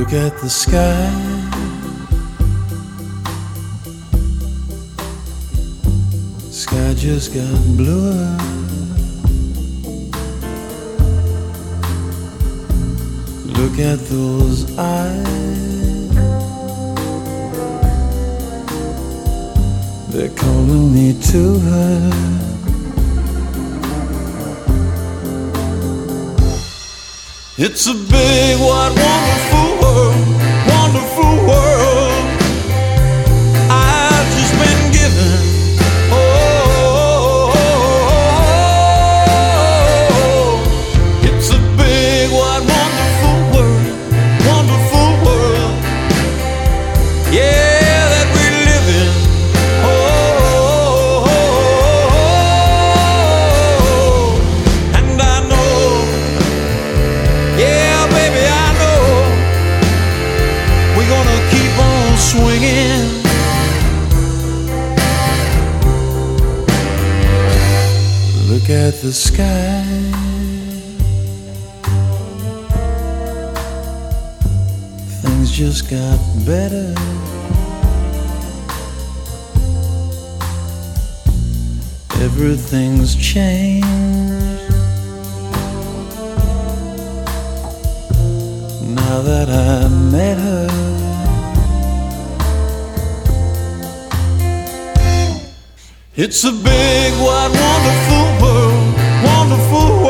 Look at the sky. Sky just got bluer. Look at those eyes. They're calling me to her. It's a big, wide, wonderful world, wonderful world. I've just been given. Oh, it's a big, wide, wonderful world, wonderful world. Yeah, that we live in. And I know. Yeah, baby, I know we're gonna keep on swinging. Look at the sky. Things just got better. Everything's changed now that I met her. It's a big, wide, wonderful world, wonderful world.